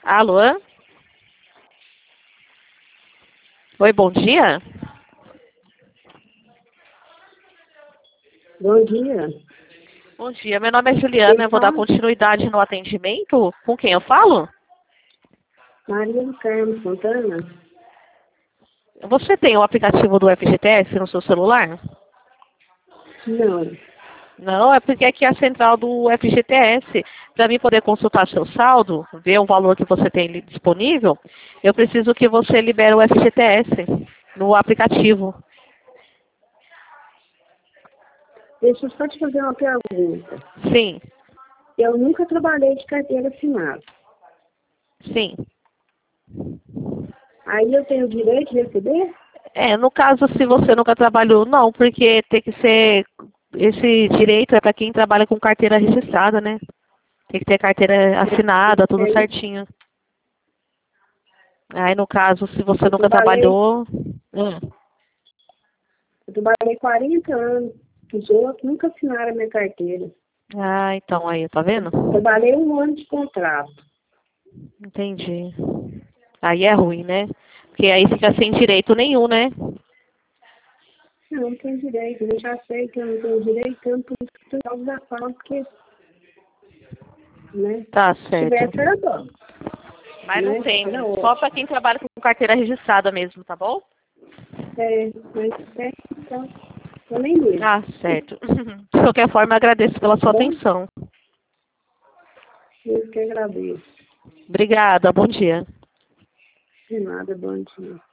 Alô? Oi, bom dia. Bom dia. Bom dia, meu nome é Juliana, eu vou dar continuidade no atendimento. Com quem eu falo? Maria do Carmo Fontana. Você tem o aplicativo do FGTS no seu celular? Não. Não, é porque aqui é a central do FGTS. Para mim poder consultar seu saldo, ver o valor que você tem disponível, eu preciso que você libere o FGTS no aplicativo. Deixa eu só te fazer uma pergunta. Sim, Eu nunca trabalhei de carteira assinada. sim. Aí eu tenho o direito de receber? No caso, se você nunca trabalhou, não, porque tem que ser. Esse direito é para quem trabalha com carteira registrada, né? Tem que ter carteira assinada, tudo certinho. Aí, no caso, se você Eu nunca trabalhei, trabalhou. eu trabalhei 40 anos. Os outros nunca assinaram a minha carteira. Ah, então aí, tá vendo? Trabalhei 1 ano de contrato. Entendi. Aí é ruim, né? Porque aí fica sem direito nenhum, né? Não tenho direito. Eu já sei que eu não tenho direito, tanto por isso que eu da fala, porque, né? Tá Se certo. tivesse, era bom. Mas Né? não tem. Era ótimo. Só para quem trabalha com carteira registrada mesmo, tá bom? Mas é, então, eu nem mesmo. Ah, certo. De qualquer forma, agradeço pela sua Bom, atenção. eu que agradeço. Obrigada, bom dia. De nada, bom dia.